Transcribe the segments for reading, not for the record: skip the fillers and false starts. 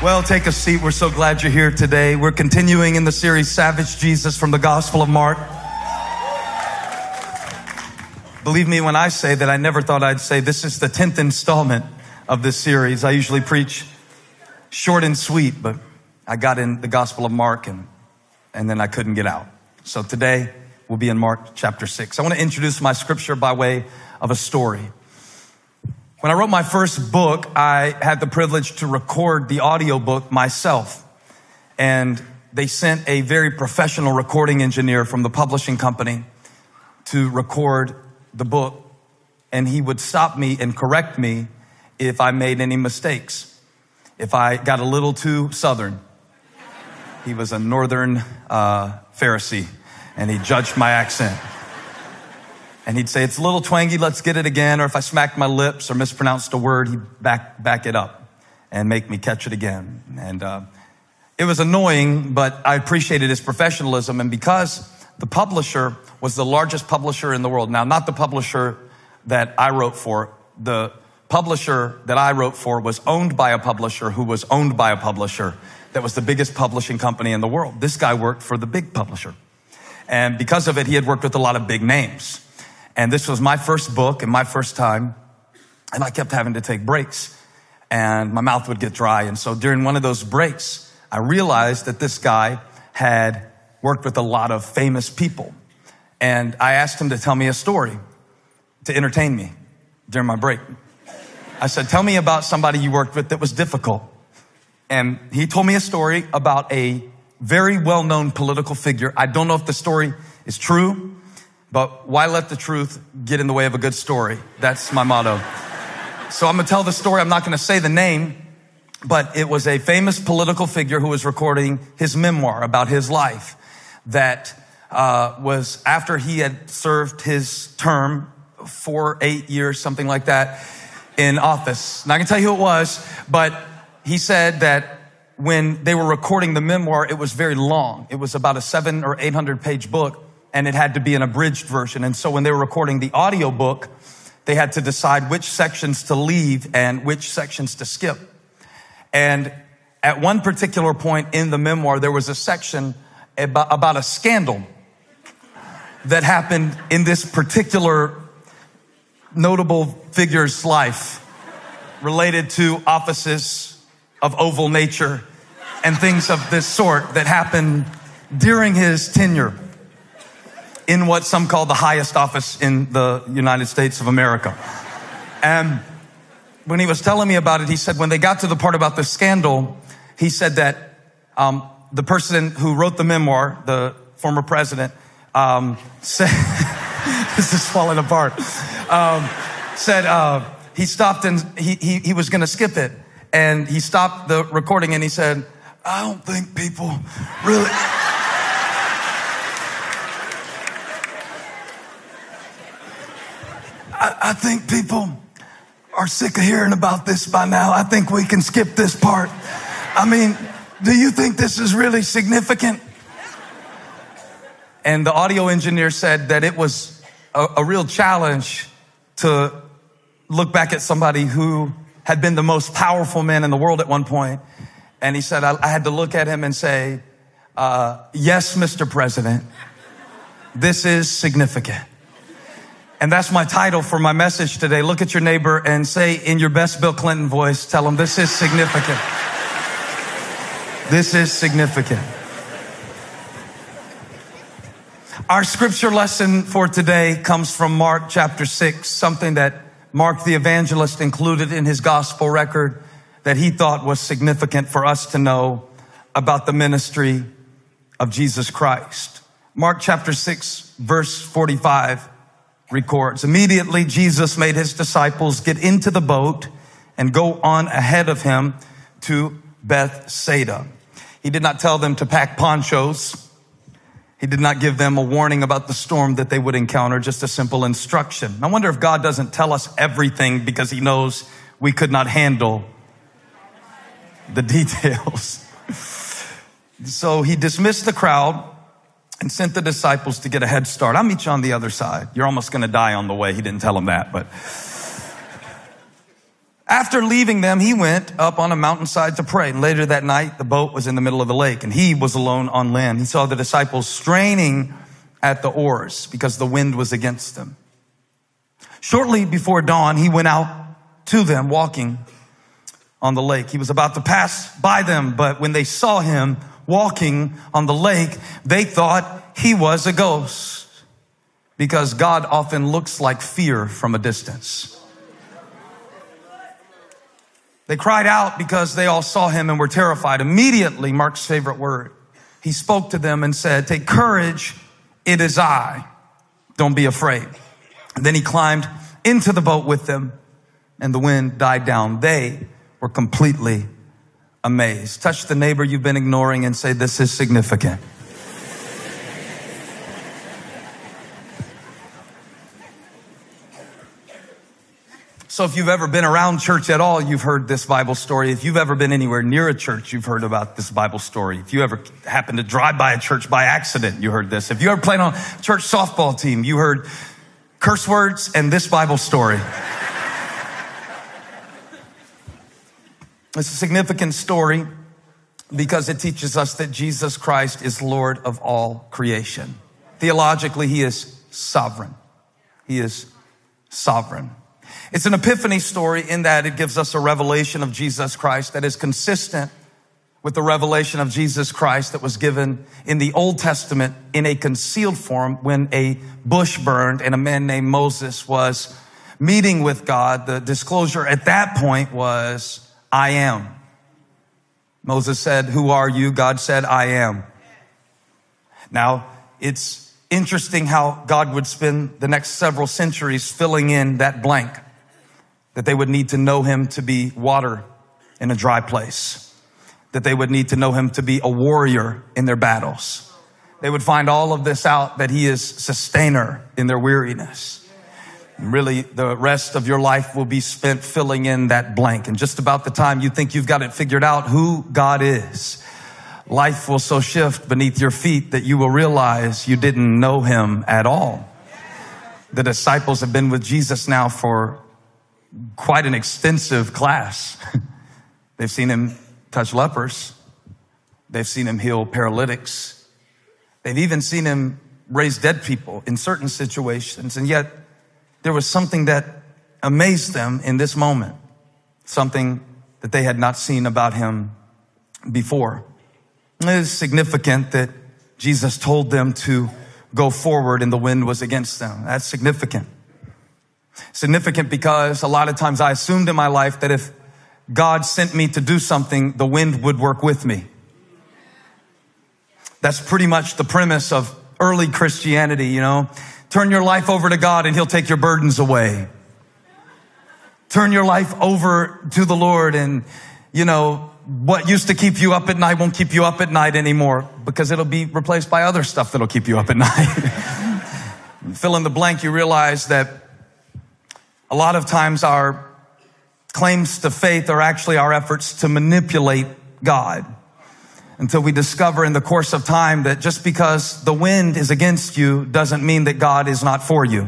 Well, take a seat. We're so glad you're here today. We're continuing in the series, Savage Jesus, from the Gospel of Mark. Believe me when I say that I never thought I'd say this is the 10th installment of this series. I usually preach short and sweet, but I got in the Gospel of Mark and then I couldn't get out. So today we'll be in Mark chapter 6. I want to introduce my scripture by way of a story. When I wrote my first book, I had the privilege to record the audiobook myself. And they sent a very professional recording engineer from the publishing company to record the book. And he would stop me and correct me if I made any mistakes. If I got a little too southern. He was a northern Pharisee, and he judged my accent. And he'd say, it's a little twangy, let's get it again. Or if I smacked my lips or mispronounced a word, he'd back it up and make me catch it again. And it was annoying, but I appreciated his professionalism. And because the publisher was the largest publisher in the world. Now, not the publisher that I wrote for. The publisher that I wrote for was owned by a publisher who was owned by a publisher that was the biggest publishing company in the world. This guy worked for the big publisher. And because of it, he had worked with a lot of big names. And this was my first book and my first time. And I kept having to take breaks. And my mouth would get dry. And so during one of those breaks, I realized that this guy had worked with a lot of famous people. And I asked him to tell me a story to entertain me during my break. I said, tell me about somebody you worked with that was difficult. And he told me a story about a very well-known political figure. I don't know if the story is true. But why let the truth get in the way of a good story? That's my motto. So I'm going to tell the story. I'm not going to say the name, but it was a famous political figure who was recording his memoir about his life that was after he had served his term for 8 years, something like that, in office. Not going to tell you who it was, but he said that when they were recording the memoir, it was very long. It was about a 700 or 800 page book. And it had to be an abridged version. And so when they were recording the audio book, they had to decide which sections to leave and which sections to skip. And at one particular point in the memoir, there was a section about a scandal that happened in this particular notable figure's life related to offices of oval nature and things of this sort that happened during his tenure in what some call the highest office in the United States of America. And when he was telling me about it, he said when they got to the part about the scandal, he said that the person who wrote the memoir, the former president, said, this is falling apart, said he stopped and he was going to skip it. And he stopped the recording and he said, I don't think people really... I think people are sick of hearing about this by now. I think we can skip this part. I mean, do you think this is really significant? And the audio engineer said that it was a real challenge to look back at somebody who had been the most powerful man in the world at one point. And he said, I had to look at him and say, yes, Mr. President, this is significant. And that's my title for my message today. Look at your neighbor and say in your best Bill Clinton voice, tell him this is significant. This is significant. Our scripture lesson for today comes from Mark chapter 6, something that Mark the evangelist included in his gospel record that he thought was significant for us to know about the ministry of Jesus Christ. Mark chapter 6, verse 45. Records, immediately Jesus made his disciples get into the boat and go on ahead of him to Bethsaida. He did not tell them to pack ponchos. He did not give them a warning about the storm that they would encounter, just a simple instruction. I wonder if God doesn't tell us everything because he knows we could not handle the details. So he dismissed the crowd and sent the disciples to get a head start. I'll meet you on the other side. You're almost going to die on the way. He didn't tell them that, but After leaving them, he went up on a mountainside to pray. And later that night, the boat was in the middle of the lake and he was alone on land. He saw the disciples straining at the oars because the wind was against them. Shortly before dawn, he went out to them walking on the lake. He was about to pass by them, but when they saw him walking on the lake, they thought he was a ghost, because God often looks like fear from a distance. They cried out because they all saw him and were terrified. Immediately, Mark's favorite word, he spoke to them and said, "Take courage, it is I. Don't be afraid." And then he climbed into the boat with them and the wind died down. They were completely amazed. Touch the neighbor you've been ignoring and say, "This is significant." So if you've ever been around church at all, you've heard this Bible story. If you've ever been anywhere near a church, you've heard about this Bible story. If you ever happened to drive by a church by accident, you heard this. If you ever played on a church softball team, you heard curse words and this Bible story. It's a significant story because it teaches us that Jesus Christ is Lord of all creation. Theologically, he is sovereign. He is sovereign. It's an epiphany story in that it gives us a revelation of Jesus Christ that is consistent with the revelation of Jesus Christ that was given in the Old Testament in a concealed form when a bush burned and a man named Moses was meeting with God. The disclosure at that point was, "I am." Moses said, "Who are you?" God said, "I am." Now, it's interesting how God would spend the next several centuries filling in that blank, that they would need to know him to be water in a dry place, that they would need to know him to be a warrior in their battles. They would find all of this out, that he is sustainer in their weariness. And really, the rest of your life will be spent filling in that blank. And just about the time you think you've got it figured out who God is, life will so shift beneath your feet that you will realize you didn't know him at all. The disciples have been with Jesus now for quite an extensive class. They've seen him touch lepers. They've seen him heal paralytics. They've even seen him raise dead people in certain situations. And yet there was something that amazed them in this moment, something that they had not seen about him before. It is significant that Jesus told them to go forward and the wind was against them. That's significant. Significant because a lot of times I assumed in my life that if God sent me to do something, the wind would work with me. That's pretty much the premise of early Christianity, you know. Turn your life over to God and he'll take your burdens away. Turn your life over to the Lord and, you know, what used to keep you up at night won't keep you up at night anymore because it'll be replaced by other stuff that'll keep you up at night. Fill in the blank, you realize that a lot of times our claims to faith are actually our efforts to manipulate God, until we discover in the course of time that just because the wind is against you doesn't mean that God is not for you.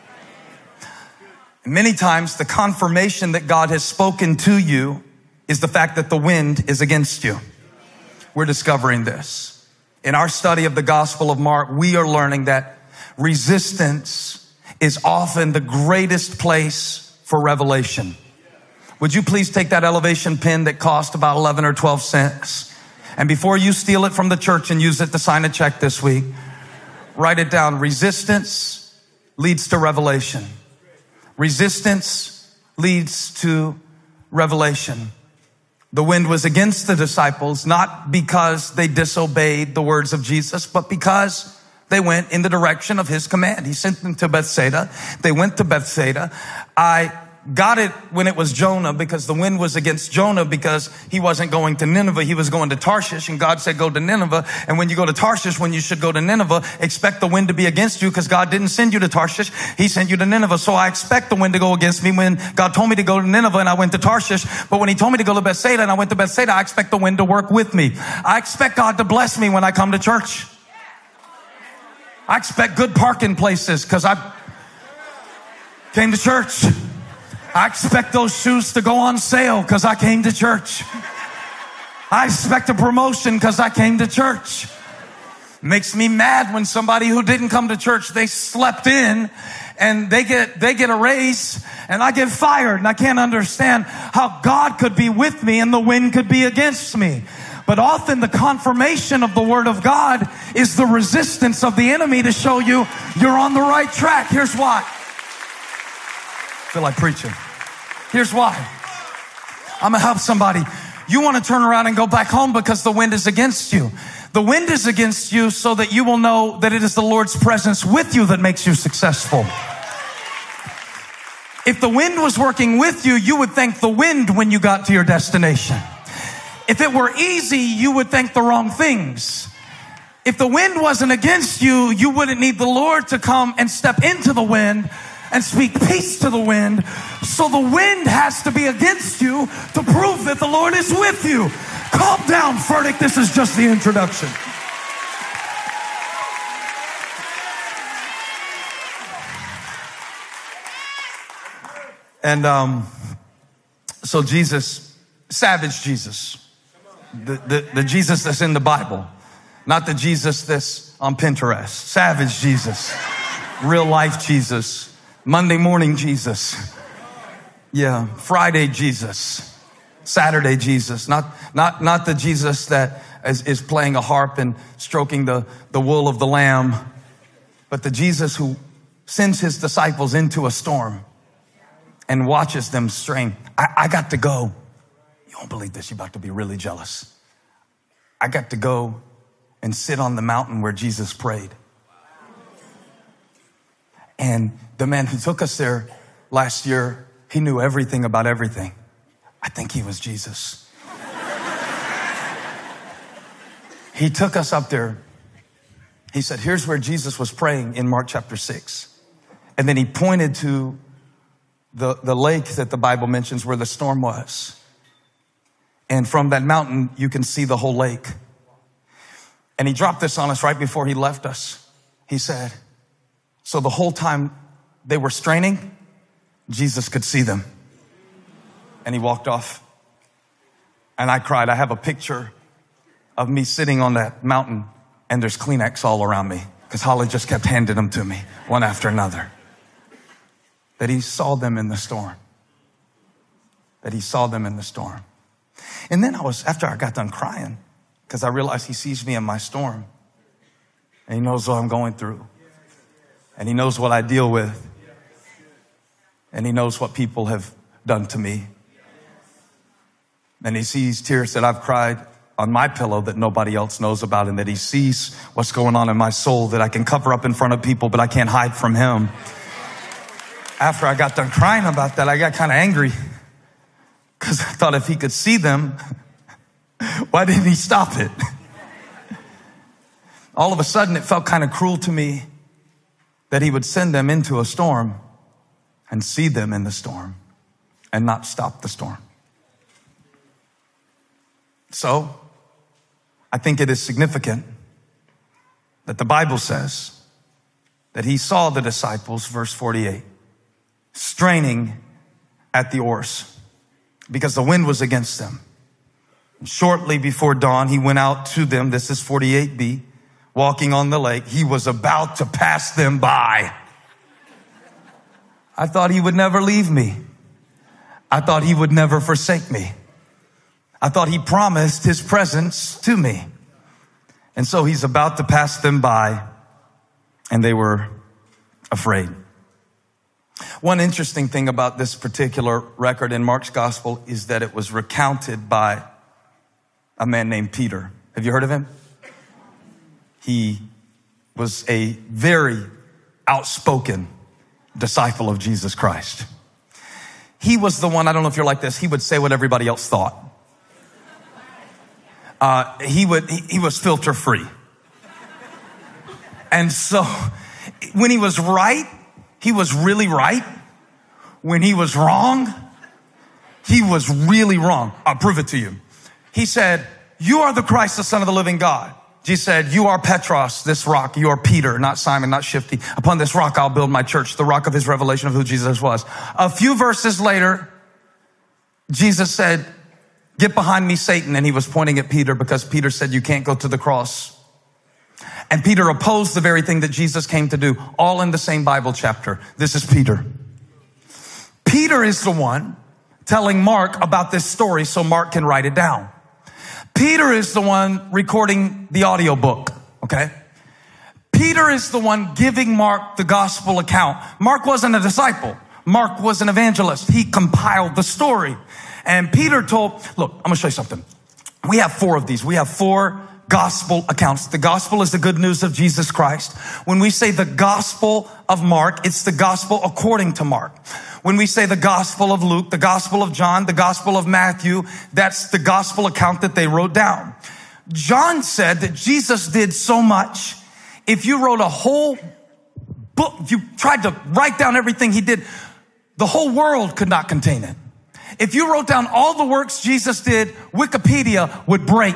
And many times the confirmation that God has spoken to you is the fact that the wind is against you. We're discovering this. In our study of the Gospel of Mark, we are learning that resistance is often the greatest place for revelation. Would you please take that elevation pin that cost about 11 or 12 cents? And before you steal it from the church and use it to sign a check this week, write it down. Resistance leads to revelation. Resistance leads to revelation. The wind was against the disciples, not because they disobeyed the words of Jesus, but because they went in the direction of his command. He sent them to Bethsaida. They went to Bethsaida. I got it when it was Jonah, because the wind was against Jonah because he wasn't going to Nineveh. He was going to Tarshish, and God said, go to Nineveh. And when you go to Tarshish, when you should go to Nineveh, expect the wind to be against you because God didn't send you to Tarshish. He sent you to Nineveh. So I expect the wind to go against me when God told me to go to Nineveh and I went to Tarshish. But when he told me to go to Bethsaida and I went to Bethsaida, I expect the wind to work with me. I expect God to bless me when I come to church. I expect good parking places because I came to church. I expect those shoes to go on sale because I came to church. I expect a promotion because I came to church. Makes me mad when somebody who didn't come to church, they slept in and they get a raise and I get fired, and I can't understand how God could be with me and the wind could be against me. But often the confirmation of the word of God is the resistance of the enemy to show you you're on the right track. Here's why. I feel like preaching. Here's why. I'm going to help somebody. You want to turn around and go back home because the wind is against you. The wind is against you so that you will know that it is the Lord's presence with you that makes you successful. If the wind was working with you, you would thank the wind when you got to your destination. If it were easy, you would thank the wrong things. If the wind wasn't against you, you wouldn't need the Lord to come and step into the wind and speak peace to the wind. So the wind has to be against you to prove that the Lord is with you. Calm down, Furtick. This is just the introduction. And so Jesus, savage Jesus, the Jesus that's in the Bible, not the Jesus that's on Pinterest. Savage Jesus, real life Jesus, Monday morning Jesus, yeah, Friday Jesus, Saturday Jesus, not the Jesus that is playing a harp and stroking the wool of the lamb, but the Jesus who sends his disciples into a storm and watches them strain. I got to go. You won't believe this. You're about to be really jealous. I got to go and sit on the mountain where Jesus prayed. And the man who took us there last year, he knew everything about everything. I think he was Jesus. He took us up there. He said, here's where Jesus was praying in Mark chapter 6. And then he pointed to the lake that the Bible mentions where the storm was. And from that mountain, you can see the whole lake. And he dropped this on us right before he left us. He said, so the whole time they were straining, Jesus could see them. And he walked off. And I cried. I have a picture of me sitting on that mountain and there's Kleenex all around me because Holly just kept handing them to me one after another. That he saw them in the storm. That he saw them in the storm. And then after I got done crying, because I realized he sees me in my storm. And he knows what I'm going through. And he knows what I deal with. And he knows what people have done to me. And he sees tears that I've cried on my pillow that nobody else knows about. And that he sees what's going on in my soul that I can cover up in front of people, but I can't hide from him. After I got done crying about that, I got kind of angry because I thought if he could see them, why didn't he stop it? All of a sudden, it felt kind of cruel to me that he would send them into a storm and see them in the storm and not stop the storm. So I think it is significant that the Bible says that he saw the disciples, verse 48, straining at the oars because the wind was against them. And shortly before dawn, he went out to them. This is 48b, walking on the lake. He was about to pass them by. I thought he would never leave me. I thought he would never forsake me. I thought he promised his presence to me. And so he's about to pass them by, and they were afraid. One interesting thing about this particular record in Mark's gospel is that it was recounted by a man named Peter. Have you heard of him? He was a very outspoken disciple of Jesus Christ. He was the one, I don't know if you're like this, he would say what everybody else thought. He was filter free. And so when he was right, he was really right. When he was wrong, he was really wrong. I'll prove it to you. He said, you are the Christ, the Son of the living God. Jesus said, you are Petros, this rock. You are Peter, not Simon, not Shifty. Upon this rock, I'll build my church, the rock of his revelation of who Jesus was. A few verses later, Jesus said, get behind me, Satan. And he was pointing at Peter because Peter said, you can't go to the cross. And Peter opposed the very thing that Jesus came to do, all in the same Bible chapter. This is Peter. Peter is the one telling Mark about this story so Mark can write it down. Peter is the one recording the audiobook, okay? Peter is the one giving Mark the gospel account. Mark wasn't a disciple. Mark was an evangelist. He compiled the story. And Peter told, look, I'm going to show you something. We have 4 of these. We have 4 gospel accounts. The gospel is the good news of Jesus Christ. When we say the gospel of Mark, it's the gospel according to Mark. When we say the gospel of Luke, the gospel of John, the gospel of Matthew, that's the gospel account that they wrote down. John said that Jesus did so much. If you wrote a whole book, you tried to write down everything he did, the whole world could not contain it. If you wrote down all the works Jesus did, Wikipedia would break.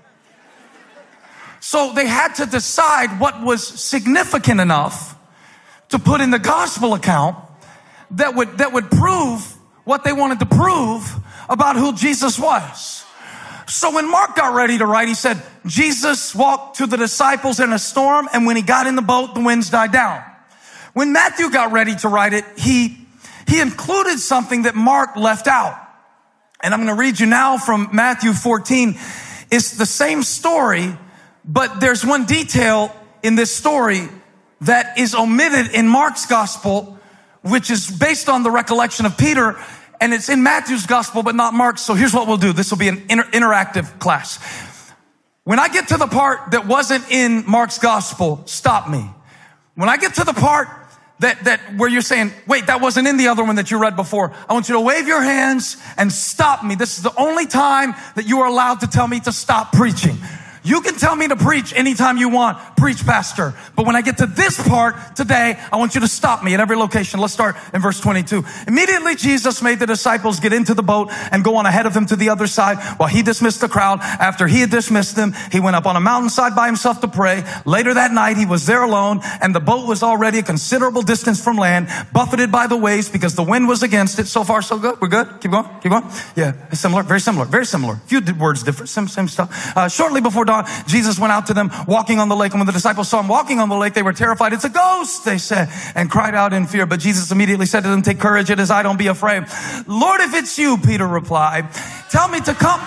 So they had to decide what was significant enough to put in the gospel account that would prove what they wanted to prove about who Jesus was. So when Mark got ready to write, he said, Jesus walked to the disciples in a storm, and when he got in the boat, the winds died down. When Matthew got ready to write it, he included something that Mark left out. And I'm going to read you now from Matthew 14. It's the same story, but there's one detail in this story that is omitted in Mark's gospel, which is based on the recollection of Peter, and it's in Matthew's gospel, but not Mark's. So here's what we'll do. This will be an interactive class. When I get to the part that wasn't in Mark's gospel, stop me. When I get to the part that where you're saying, wait, that wasn't in the other one that you read before, I want you to wave your hands and stop me. This is the only time that you are allowed to tell me to stop preaching. You can tell me to preach anytime you want. Preach, pastor. But when I get to this part today, I want you to stop me at every location. Let's start in verse 22. Immediately Jesus made the disciples get into the boat and go on ahead of him to the other side while he dismissed the crowd. After he had dismissed them, he went up on a mountainside by himself to pray. Later that night, he was there alone, and the boat was already a considerable distance from land, buffeted by the waves because the wind was against it. So far, so good. We're good. Keep going. Keep going. Yeah, similar. Very similar. Very similar. A few words different. Same stuff. Shortly before dawn, Jesus went out to them walking on the lake. And when the disciples saw him walking on the lake, they were terrified. It's a ghost, they said, and cried out in fear. But Jesus immediately said to them, take courage. It is I. Don't be afraid. Lord, if it's you, Peter replied, tell me to come.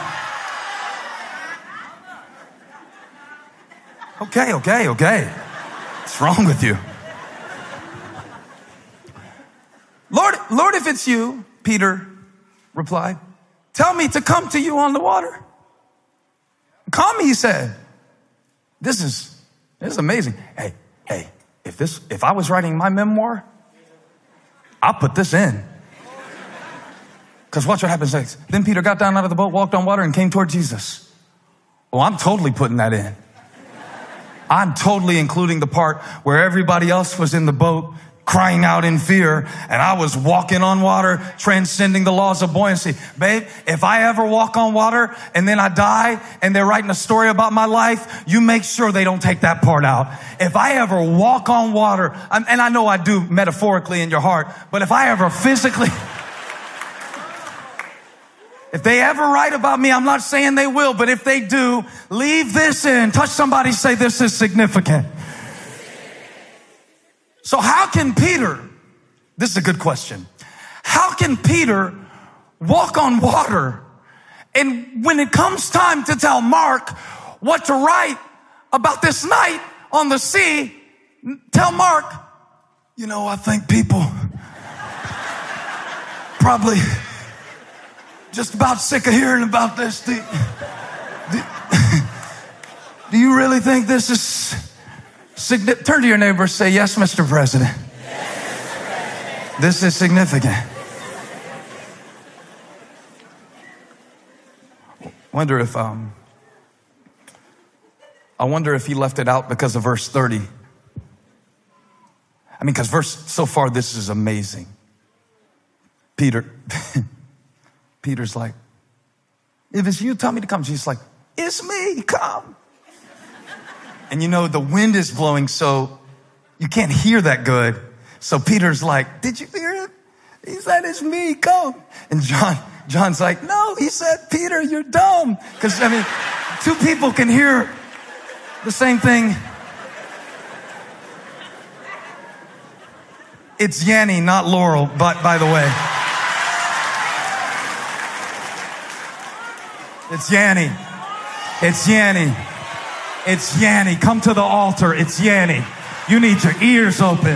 Okay. What's wrong with you? Lord, if it's you, Peter replied, tell me to come to you on the water. Come, he said. This is amazing. Hey, if I was writing my memoir, I'll put this in. Because watch what happens next. Then Peter got down out of the boat, walked on water, and came toward Jesus. Well, I'm totally putting that in. I'm totally including the part where everybody else was in the boat crying out in fear, and I was walking on water, transcending the laws of buoyancy. Babe, if I ever walk on water and then I die and they're writing a story about my life, you make sure they don't take that part out. If I ever walk on water, and I know I do metaphorically in your heart, but if I ever physically, if they ever write about me, I'm not saying they will, but if they do, leave this in. Touch somebody, say this is significant. So how can Peter, this is a good question. How can Peter walk on water? And when it comes time to tell Mark what to write about this night on the sea, tell Mark, I think people probably just about sick of hearing about this. Do you really think this is significant? Turn to your neighbor and say, yes, Mr. President. Yes, Mr. President. This is significant. I wonder if he left it out because of verse 30. Because so far this is amazing. Peter's like, if it's you, tell me to come. Jesus like, it's me, come. And the wind is blowing, so you can't hear that good. So Peter's like, did you hear it? He said, it's me, come. And John's like, no, he said, Peter, you're dumb. Because, two people can hear the same thing. It's Yanni, not Laurel, but by the way. It's Yanni. It's Yanni. It's Yanni. Come to the altar. It's Yanni. You need your ears open.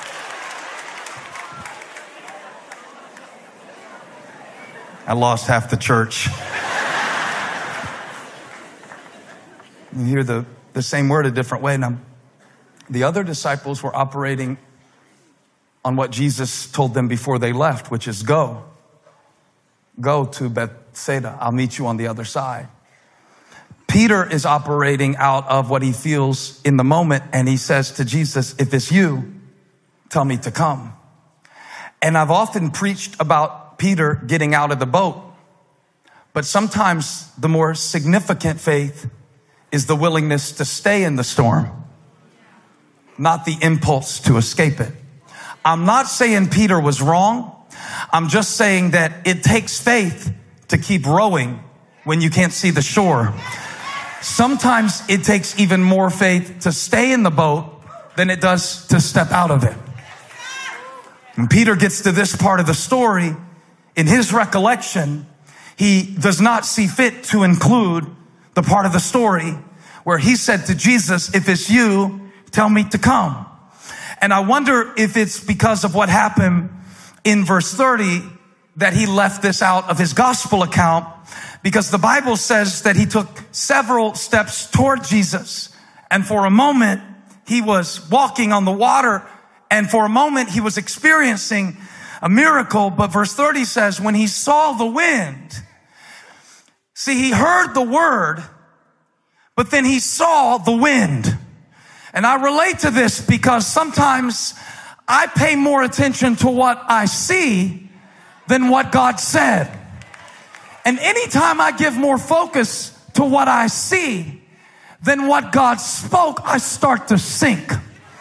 I lost half the church. You hear the same word a different way. Now, the other disciples were operating on what Jesus told them before they left, which is go. Go to Bethsaida. I'll meet you on the other side. Peter is operating out of what he feels in the moment, and he says to Jesus, if it's you, tell me to come. And I've often preached about Peter getting out of the boat, but sometimes the more significant faith is the willingness to stay in the storm, not the impulse to escape it. I'm not saying Peter was wrong. I'm just saying that it takes faith to keep rowing when you can't see the shore. Sometimes it takes even more faith to stay in the boat than it does to step out of it. When Peter gets to this part of the story, in his recollection, he does not see fit to include the part of the story where he said to Jesus, if it's you, tell me to come. And I wonder if it's because of what happened in verse 30 that he left this out of his gospel account, because the Bible says that he took several steps toward Jesus. And for a moment, he was walking on the water. And for a moment, he was experiencing a miracle. But verse 30 says, when he saw the wind, see, he heard the word, but then he saw the wind. And I relate to this because sometimes I pay more attention to what I see than what God said. And anytime I give more focus to what I see than what God spoke, I start to sink.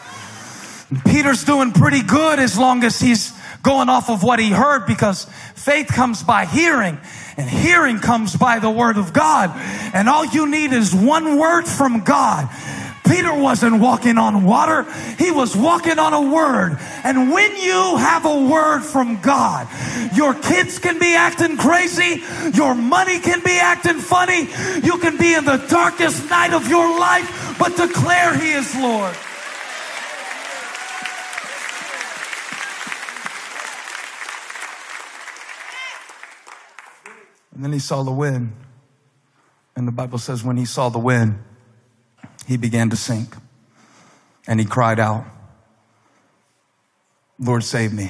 Peter's doing pretty good as long as he's going off of what he heard, because faith comes by hearing, and hearing comes by the word of God. And all you need is one word from God. Peter wasn't walking on water. He was walking on a word. And when you have a word from God, your kids can be acting crazy. Your money can be acting funny. You can be in the darkest night of your life, but declare he is Lord. And then he saw the wind. And the Bible says when he saw the wind, he began to sink. And he cried out, Lord, save me.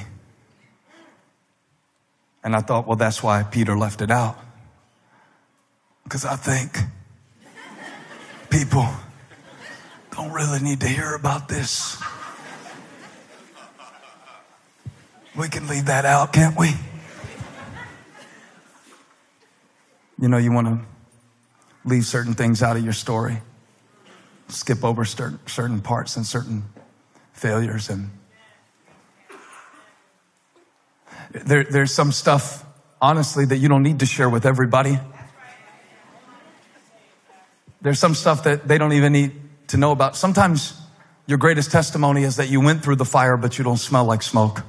And I thought, well, that's why Peter left it out. Because I think people don't really need to hear about this. We can leave that out, can't we? You want to leave certain things out of your story. Skip over certain parts and certain failures. And there's some stuff, honestly, that you don't need to share with everybody. There's some stuff that they don't even need to know about. Sometimes your greatest testimony is that you went through the fire, but you don't smell like smoke.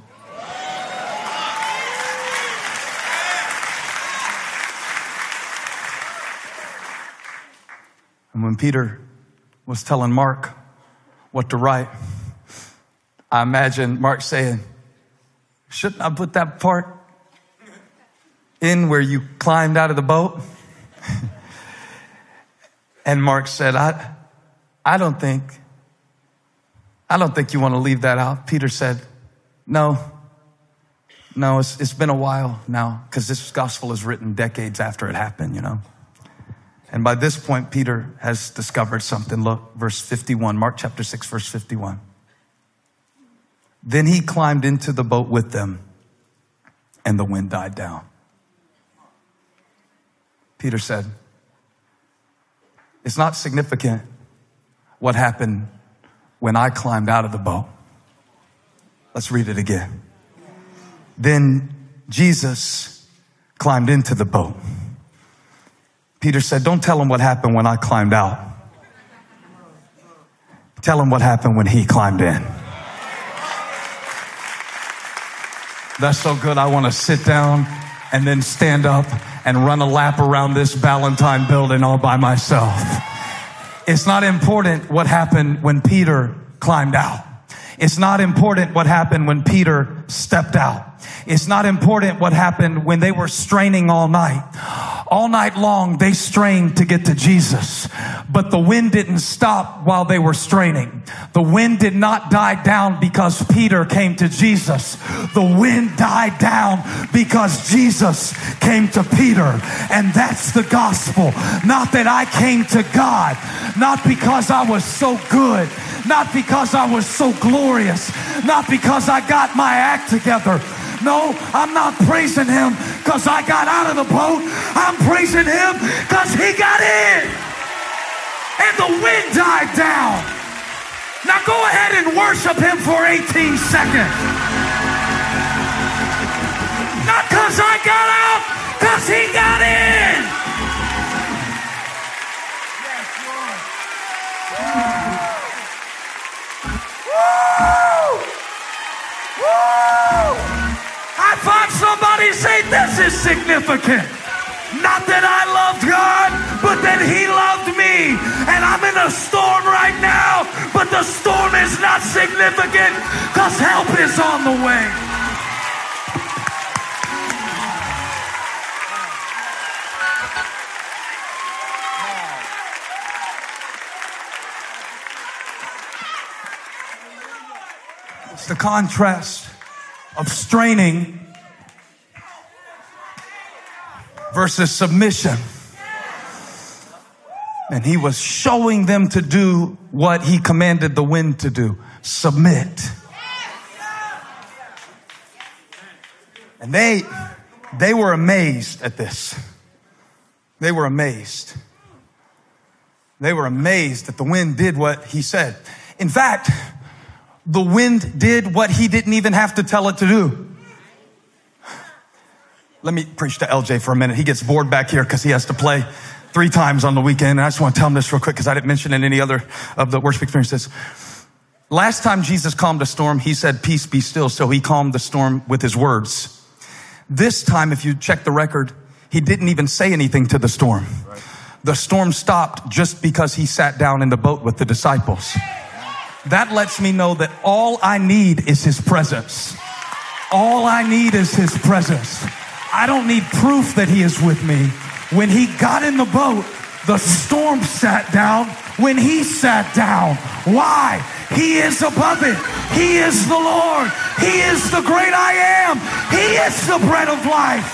And when Peter was telling Mark what to write, I imagine Mark saying, shouldn't I put that part in where you climbed out of the boat? And Mark said, I don't think you want to leave that out. Peter said, no, it's been a while now, because this gospel is written decades after it happened, And by this point, Peter has discovered something. Look, verse 51, Mark chapter 6, verse 51. Then he climbed into the boat with them, and the wind died down. Peter said, it's not significant what happened when I climbed out of the boat. Let's read it again. Then Jesus climbed into the boat. Peter said, don't tell him what happened when I climbed out. Tell him what happened when he climbed in. That's so good. I want to sit down and then stand up and run a lap around this Ballantine building all by myself. It's not important what happened when Peter climbed out. It's not important what happened when Peter stepped out. It's not important what happened when they were straining all night. All night long, they strained to get to Jesus. But the wind didn't stop while they were straining. The wind did not die down because Peter came to Jesus. The wind died down because Jesus came to Peter. And that's the gospel. Not that I came to God. Not because I was so good. Not because I was so glorious. Not because I got my act together. No, I'm not praising him because I got out of the boat. I'm praising him because he got in. And the wind died down. Now go ahead and worship him for 18 seconds. Not because I got out, because he got in. Yes, Lord. Woo! Woo! I find somebody say this is significant. Not that I loved God, but that he loved me. And I'm in a storm right now, but the storm is not significant because help is on the way. It's the contrast of straining versus submission. And he was showing them to do what he commanded the wind to do. Submit. And they were amazed at this. They were amazed. They were amazed that the wind did what he said. In fact, the wind did what he didn't even have to tell it to do. Let me preach to LJ for a minute. He gets bored back here because he has to play 3 times on the weekend. And I just want to tell him this real quick because I didn't mention it in any other of the worship experiences. Last time Jesus calmed a storm, he said, peace be still. So he calmed the storm with his words. This time, if you check the record, he didn't even say anything to the storm. Right. The storm stopped just because he sat down in the boat with the disciples. That lets me know that all I need is his presence. All I need is his presence. I don't need proof that he is with me. When he got in the boat, the storm sat down when he sat down. Why? He is above it. He is the Lord. He is the great I am. He is the bread of life.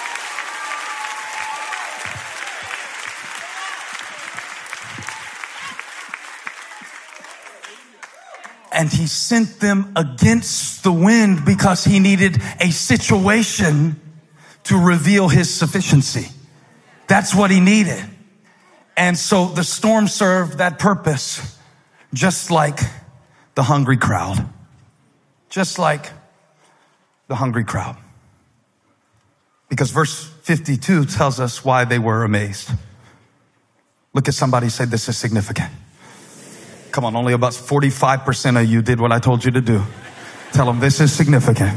And he sent them against the wind because he needed a situation to reveal his sufficiency. That's what he needed. And so the storm served that purpose, just like the hungry crowd. Just like the hungry crowd. Because verse 52 tells us why they were amazed. Look at somebody, say this is significant. Come on, only about 45% of you did what I told you to do. Tell them this is significant.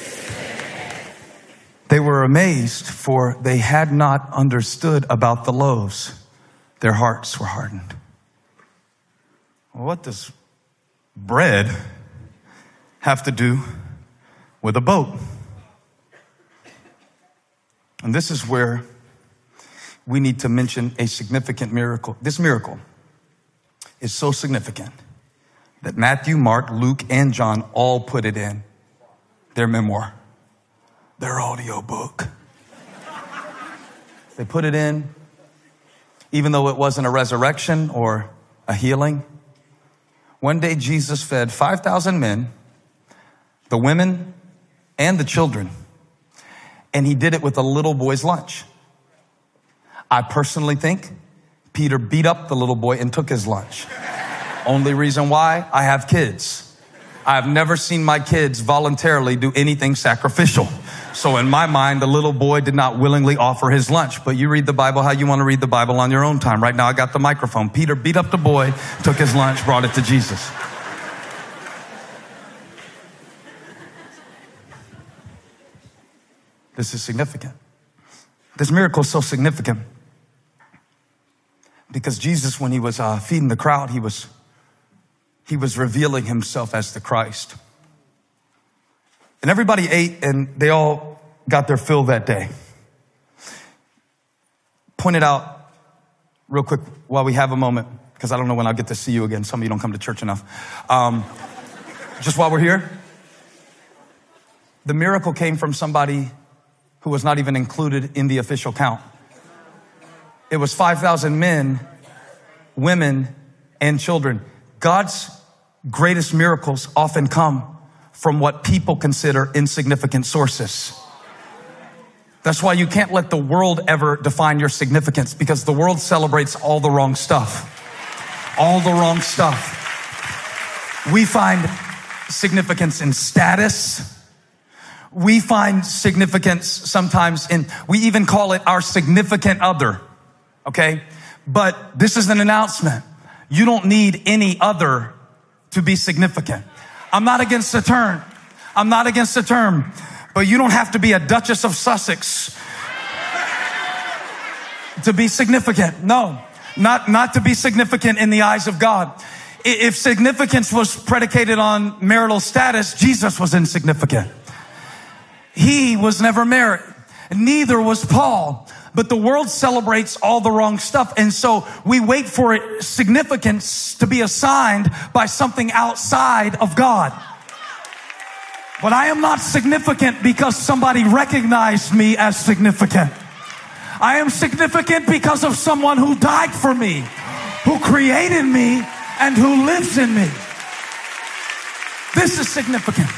They were amazed, for they had not understood about the loaves. Their hearts were hardened. Well, what does bread have to do with a boat? And this is where we need to mention a significant miracle. This miracle is so significant that Matthew, Mark, Luke, and John all put it in their memoir, their audio book. They put it in, even though it wasn't a resurrection or a healing. One day Jesus fed 5,000 men, the women and the children, and he did it with a little boy's lunch. I personally think Peter beat up the little boy and took his lunch. Only reason why? I have kids. I've never seen my kids voluntarily do anything sacrificial. So in my mind, the little boy did not willingly offer his lunch. But you read the Bible how you want to read the Bible on your own time. Right now, I got the microphone. Peter beat up the boy, took his lunch, brought it to Jesus. This is significant. This miracle is so significant because Jesus, when he was feeding the crowd, he was revealing himself as the Christ. And everybody ate and they all got their fill that day. Point it out real quick while we have a moment, because I don't know when I'll get to see you again. Some of you don't come to church enough. Just while we're here, the miracle came from somebody who was not even included in the official count. It was 5,000 men, women, and children. God's greatest miracles often come from what people consider insignificant sources. That's why you can't let the world ever define your significance, because the world celebrates all the wrong stuff. All the wrong stuff. We find significance in status. We find significance sometimes we even call it our significant other. Okay? But this is an announcement. You don't need any other to be significant. I'm not against the term. But you don't have to be a Duchess of Sussex to be significant. No, not to be significant in the eyes of God. If significance was predicated on marital status, Jesus was insignificant. He was never married. Neither was Paul. But the world celebrates all the wrong stuff. And so we wait for significance to be assigned by something outside of God. But I am not significant because somebody recognized me as significant. I am significant because of someone who died for me, who created me, and who lives in me. This is significant.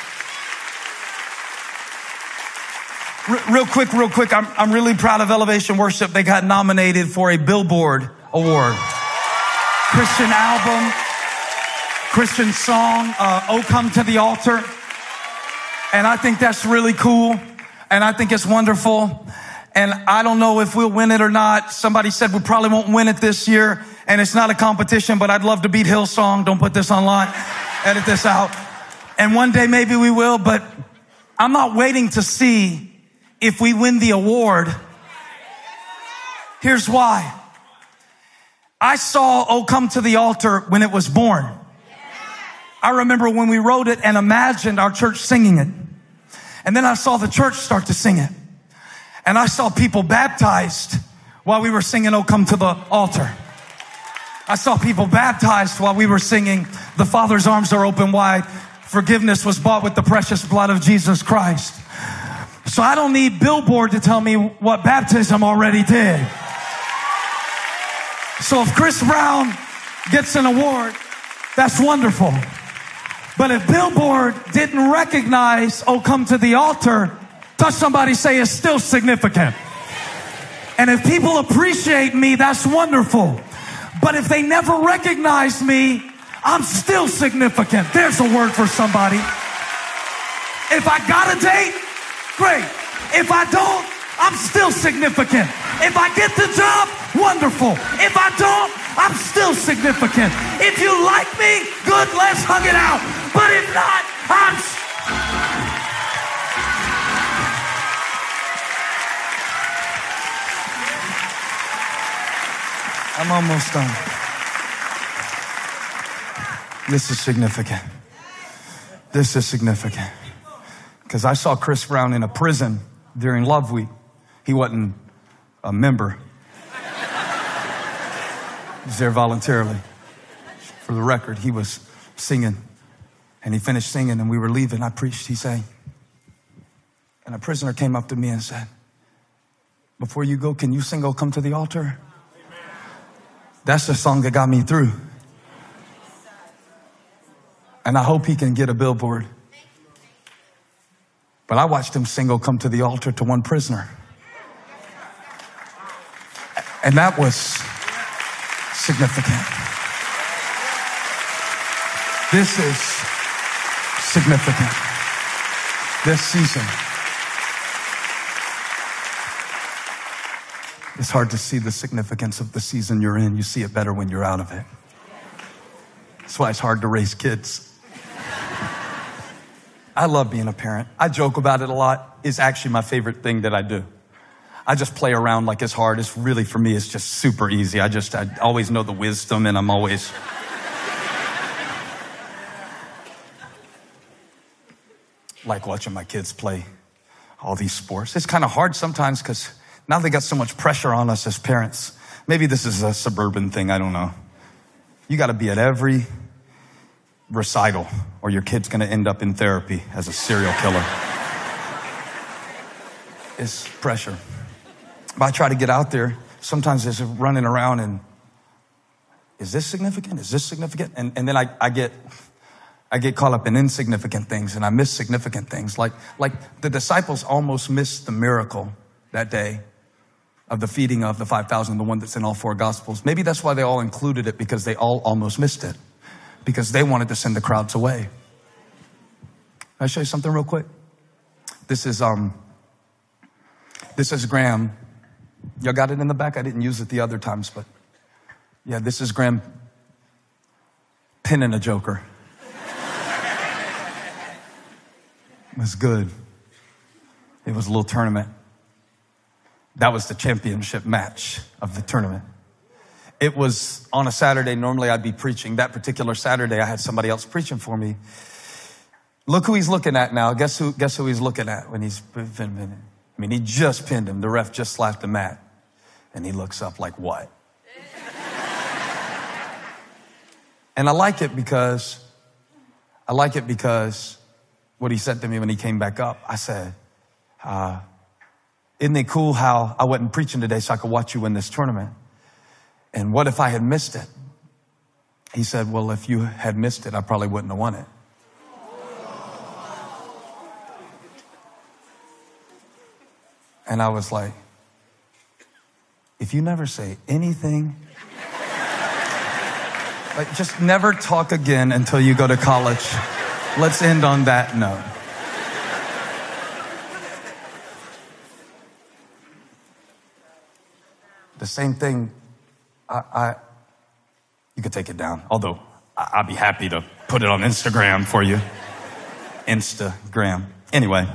Real quick. I'm really proud of Elevation Worship. They got nominated for a Billboard Award. Christian album, Christian song, Oh Come to the Altar. And I think that's really cool. And I think it's wonderful. And I don't know if we'll win it or not. Somebody said we probably won't win it this year. And it's not a competition, but I'd love to beat Hillsong. Don't put this online. Edit this out. And one day maybe we will, but I'm not waiting to see if we win the award. Here's why. I saw Oh Come to the Altar when it was born. I remember when we wrote it and imagined our church singing it. And then I saw the church start to sing it. And I saw people baptized while we were singing Oh Come to the Altar. I saw people baptized while we were singing The Father's Arms Are Open Wide. Forgiveness was bought with the precious blood of Jesus Christ. So I don't need Billboard to tell me what baptism already did. So if Chris Brown gets an award, that's wonderful. But if Billboard didn't recognize Oh Come to the Altar, touch somebody, say it's still significant. And if people appreciate me, that's wonderful. But if they never recognize me, I'm still significant. There's a word for somebody. If I got a date, great. If I don't, I'm still significant. If I get the job, wonderful. If I don't, I'm still significant. If you like me, good, let's hug it out. But if not, I'm almost done. This is significant. This is significant. Because I saw Chris Brown in a prison during Love Week. He wasn't a member. He was there voluntarily. For the record, he was singing. And he finished singing and we were leaving. I preached, he sang. And a prisoner came up to me and said, before you go, can you sing Oh Come to the Altar? That's the song that got me through. And I hope he can get a billboard. But I watched him sing Oh Come to the Altar to one prisoner. And that was significant. This is significant. This season. It's hard to see the significance of the season you're in. You see it better when you're out of it. That's why it's hard to raise kids. I love being a parent. I joke about it a lot. It's actually my favorite thing that I do. I just play around like it's hard. It's really, for me, it's just super easy. I always know the wisdom, and I'm always... like watching my kids play all these sports. It's kind of hard sometimes because now they got so much pressure on us as parents. Maybe this is a suburban thing. I don't know. You got to be at every recital or your kid's going to end up in therapy as a serial killer. It's pressure. But I try to get out there. Sometimes there's running around and, is this significant? Is this significant? And then I get caught up in insignificant things and I miss significant things. Like the disciples almost missed the miracle that day of the feeding of the 5,000, the one that's in all four gospels. Maybe that's why they all included it, because they all almost missed it, because they wanted to send the crowds away. Can I show you something real quick? This is Graham. Y'all got it in the back? I didn't use it the other times, but yeah, this is Graham pinning a joker. It was good. It was a little tournament. That was the championship match of the tournament. It was on a Saturday. Normally I'd be preaching. That particular Saturday, I had somebody else preaching for me. Look who he's looking at now. Guess who he's looking at when he's pinning? I mean, he just pinned him. The ref just slapped the mat. And he looks up like, what? And I like it because what he said to me when he came back up, I said, isn't it cool how I wasn't preaching today so I could watch you win this tournament? And what if I had missed it? He said, well, if you had missed it, I probably wouldn't have won it. And I was like, if you never say anything, like just never talk again until you go to college. Let's end on that note. The same thing, you could take it down. Although I'd be happy to put it on Instagram for you. Instagram. Anyway.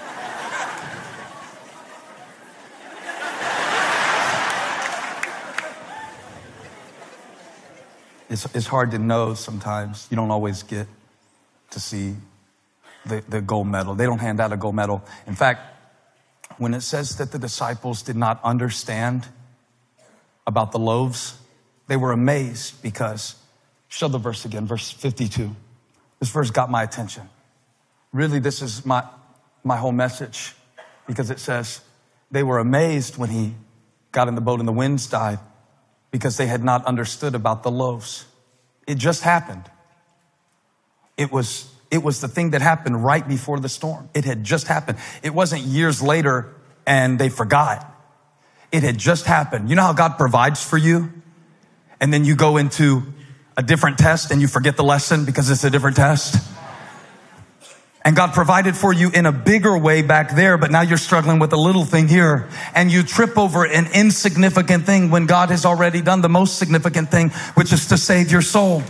It's hard to know sometimes. You don't always get to see the gold medal. They don't hand out a gold medal. In fact, when it says that the disciples did not understand about the loaves, they were amazed because, show the verse again, verse 52. This verse got my attention. Really, this is my whole message, because it says they were amazed when he got in the boat and the winds died, because they had not understood about the loaves. It just happened. It was the thing that happened right before the storm. It had just happened. It wasn't years later and they forgot. It had just happened. You know how God provides for you? And then you go into a different test and you forget the lesson because it's a different test. And God provided for you in a bigger way back there, but now you're struggling with a little thing here, and you trip over an insignificant thing when God has already done the most significant thing, which is to save your soul.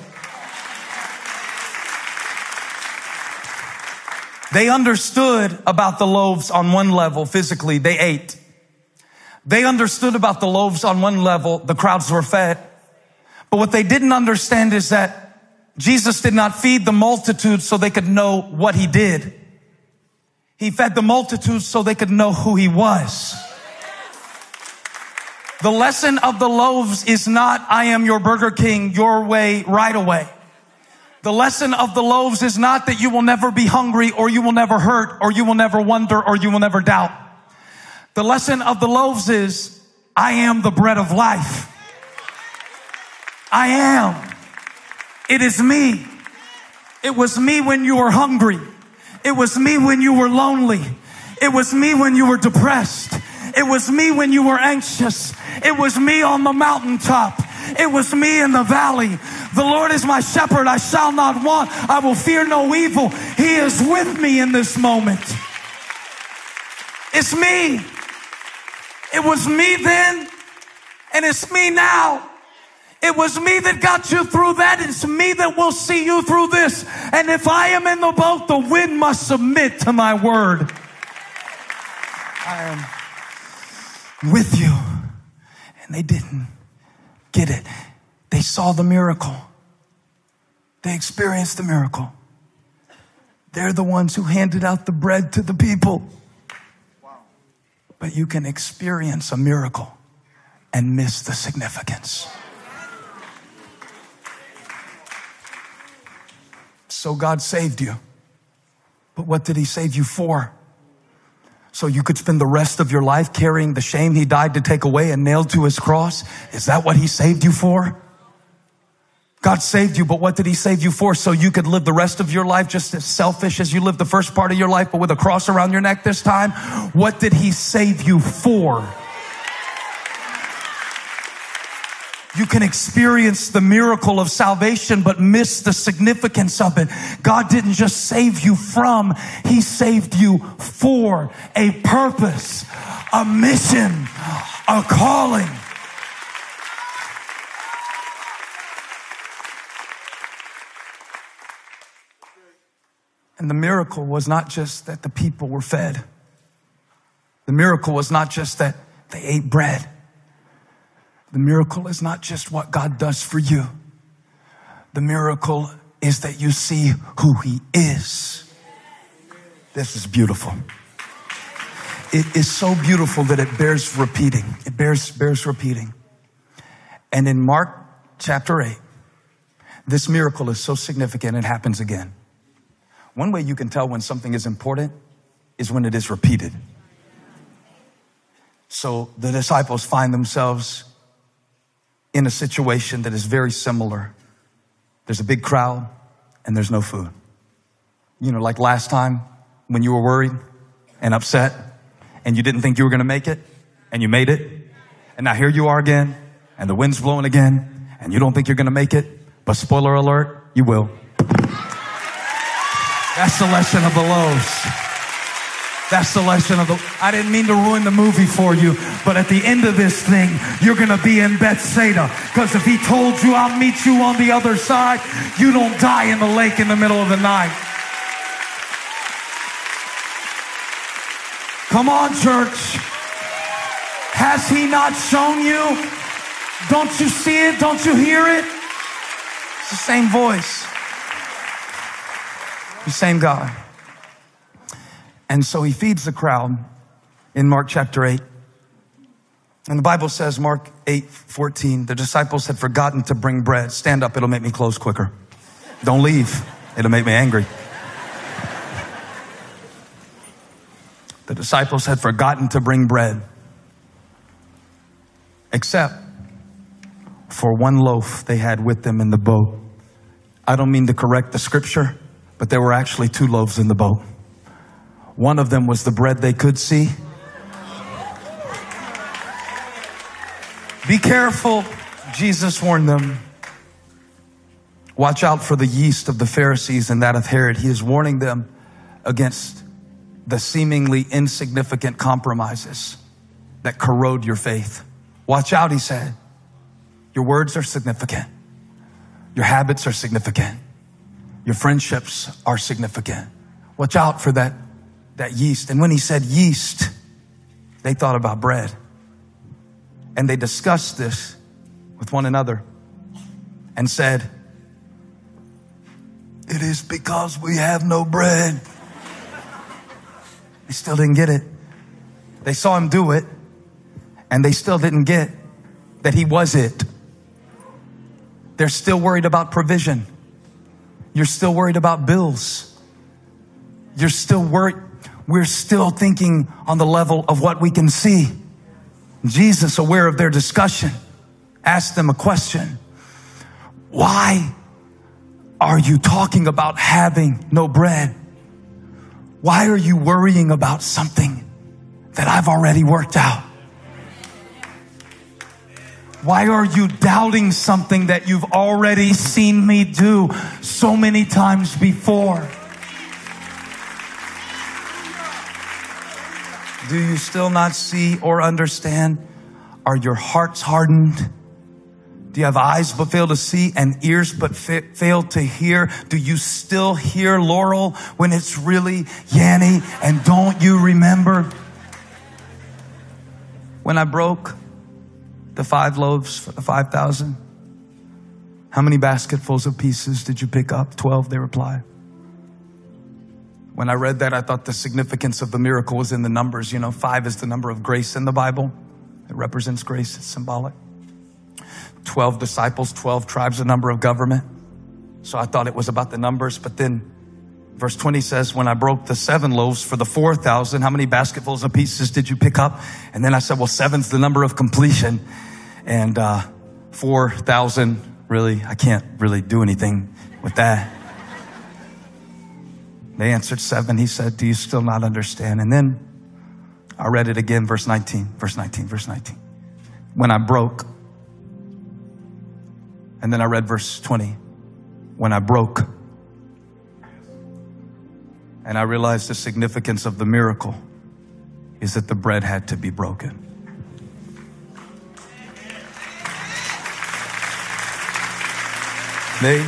They understood about the loaves on one level physically. They ate. They understood about the loaves on one level. The crowds were fed. But what they didn't understand is that Jesus did not feed the multitude so they could know what he did. He fed the multitude so they could know who he was. The lesson of the loaves is not, I am your Burger King, your way, right away. The lesson of the loaves is not that you will never be hungry, or you will never hurt, or you will never wonder, or you will never doubt. The lesson of the loaves is, I am the bread of life. I am. It is me. It was me when you were hungry. It was me when you were lonely. It was me when you were depressed. It was me when you were anxious. It was me on the mountaintop. It was me in the valley. The Lord is my shepherd, I shall not want. I will fear no evil. He is with me in this moment. It's me. It was me then, and it's me now. It was me that got you through that. It's me that will see you through this. And if I am in the boat, the wind must submit to my word. I am with you. And they didn't get it. They saw the miracle. They experienced the miracle. They're the ones who handed out the bread to the people. But you can experience a miracle and miss the significance. So God saved you. But what did he save you for? So you could spend the rest of your life carrying the shame he died to take away and nailed to his cross? Is that what he saved you for? God saved you, but what did he save you for? So you could live the rest of your life just as selfish as you lived the first part of your life, but with a cross around your neck this time? What did he save you for? You can experience the miracle of salvation, but miss the significance of it. God didn't just save you from, he saved you for a purpose, a mission, a calling. And the miracle was not just that the people were fed. The miracle was not just that they ate bread. The miracle is not just what God does for you. The miracle is that you see who he is. This is beautiful. It is so beautiful that it bears repeating. It bears repeating. And in Mark chapter 8, this miracle is so significant it happens again. One way you can tell when something is important is when it is repeated. So the disciples find themselves in a situation that is very similar. There's a big crowd and there's no food. You know, like last time when you were worried and upset and you didn't think you were going to make it and you made it. And now here you are again and the wind's blowing again and you don't think you're going to make it. But spoiler alert, you will. That's the lesson of the loaves. That's the lesson of the... I didn't mean to ruin the movie for you, but at the end of this thing, you're going to be in Bethsaida. Because if he told you, I'll meet you on the other side, you don't die in the lake in the middle of the night. Come on, church. Has he not shown you? Don't you see it? Don't you hear it? It's the same voice. The same God. And so he feeds the crowd in Mark chapter 8. And the Bible says, Mark 8:14, the disciples had forgotten to bring bread. Stand up, it'll make me close quicker. Don't leave, it'll make me angry. The disciples had forgotten to bring bread, except for one loaf they had with them in the boat. I don't mean to correct the scripture, but there were actually 2 loaves in the boat. One of them was the bread they could see. Be careful, Jesus warned them. Watch out for the yeast of the Pharisees and that of Herod. He is warning them against the seemingly insignificant compromises that corrode your faith. Watch out, he said. Your words are significant. Your habits are significant. Your friendships are significant. Watch out for that yeast. And when he said yeast, they thought about bread. And they discussed this with one another and said, it is because we have no bread. They still didn't get it. They saw him do it and they still didn't get that he was it. They're still worried about provision. You're still worried about bills. You're still worried. We're still thinking on the level of what we can see. Jesus, aware of their discussion, asked them a question. Why are you talking about having no bread? Why are you worrying about something that I've already worked out? Why are you doubting something that you've already seen me do so many times before? Do you still not see or understand? Are your hearts hardened? Do you have eyes but fail to see and ears but fail to hear? Do you still hear Laurel when it's really Yanny? And don't you remember when I broke the 5 loaves for the 5,000? How many basketfuls of pieces did you pick up? 12, they replied. When I read that, I thought the significance of the miracle was in the numbers. 5 is the number of grace in the Bible. It represents grace. It's symbolic. 12 disciples, 12 tribes, the number of government. So I thought it was about the numbers. But then verse 20 says, when I broke the 7 loaves for the 4,000, how many basketfuls of pieces did you pick up? And then I said, well, 7's the number of completion. And 4,000, really, I can't really do anything with that. They answered 7. He said, do you still not understand? And then I read it again, verse 19. When I broke. And then I read verse 20. When I broke. And I realized the significance of the miracle is that the bread had to be broken. They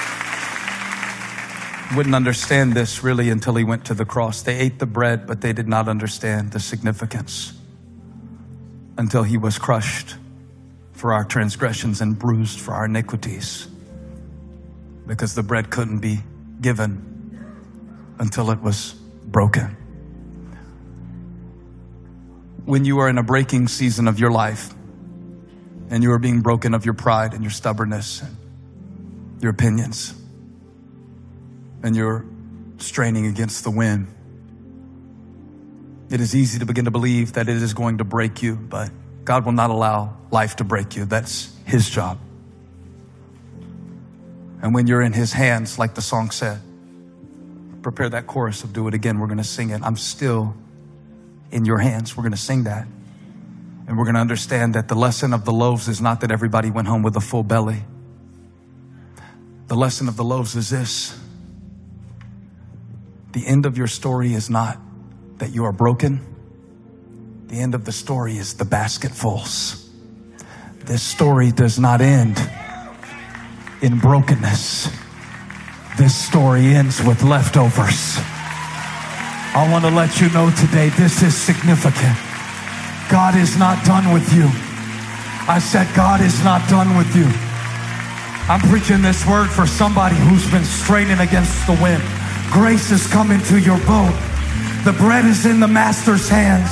wouldn't understand this really until he went to the cross. They ate the bread, but they did not understand the significance until he was crushed for our transgressions and bruised for our iniquities. Because the bread couldn't be given until it was broken. When you are in a breaking season of your life and you are being broken of your pride and your stubbornness and your opinions, and you're straining against the wind, it is easy to begin to believe that it is going to break you, but God will not allow life to break you. That's his job. And when you're in his hands, like the song said, prepare that chorus of Do It Again. We're going to sing it. I'm still in your hands. We're going to sing that. And we're going to understand that the lesson of the loaves is not that everybody went home with a full belly. The lesson of the loaves is this. The end of your story is not that you are broken. The end of the story is the basketfuls. This story does not end in brokenness. This story ends with leftovers. I want to let you know today, this is significant. God is not done with you. I said, God is not done with you. I'm preaching this word for somebody who's been straining against the wind. Grace has come into your boat. The bread is in the master's hands.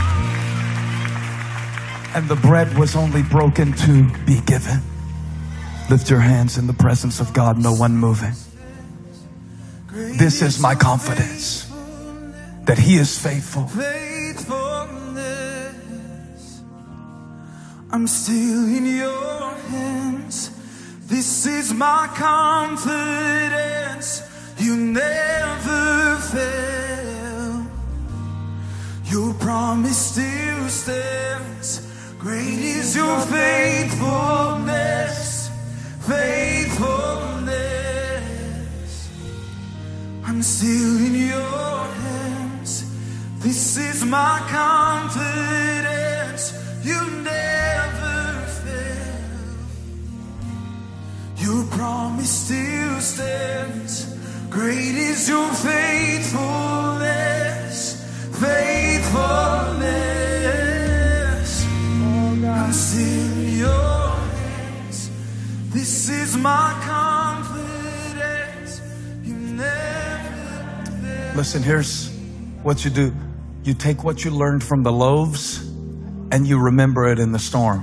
And the bread was only broken to be given. Lift your hands in the presence of God, no one moving. This is my confidence that he is faithful. I'm still in your hands. This is my confidence. You never fail. Your promise still stands. Great is your faithfulness. Faithfulness. I'm still in your hands. This is my confidence. You never fail. Your promise still stands. Great is your faithfulness. Faithfulness. I'm still in your hands. This is my confidence. You never fail. Listen, here's what you do. You take what you learned from the loaves and you remember it in the storm.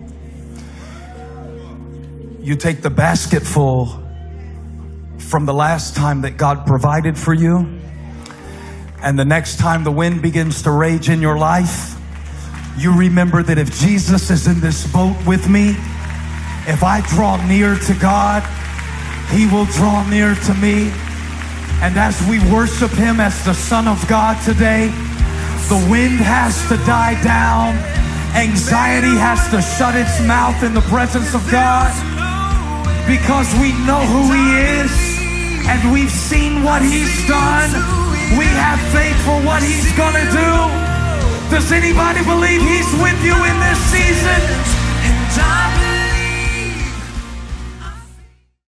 You take the basketful from the last time that God provided for you, and the next time the wind begins to rage in your life, you remember that if Jesus is in this boat with me, if I draw near to God, he will draw near to me. And as we worship him as the Son of God today, the wind has to die down. Anxiety has to shut its mouth in the presence of God because we know who He is and we've seen what He's done. We have faith for what He's gonna do. Does anybody believe He's with you in this season?